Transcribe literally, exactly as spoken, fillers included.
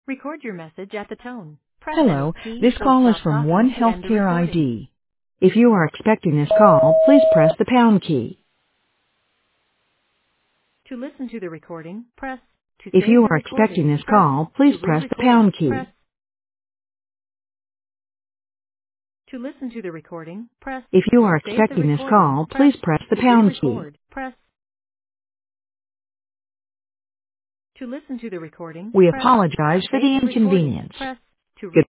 Record your message at the tone. Press Hello, any key this or call is stop from talking One to end the Healthcare recording. I D. If you are expecting this call, please press the pound key. To listen to the recording, press. To If save you the are expecting recording, this press. call, please To press the re-record, pound press. key. To listen to the recording, press. If you To are save the expecting this recording, call, press. please press the To pound key. re-record, press. To listen to the recording, We press. To apologize for save the the recording, inconvenience. press. To Good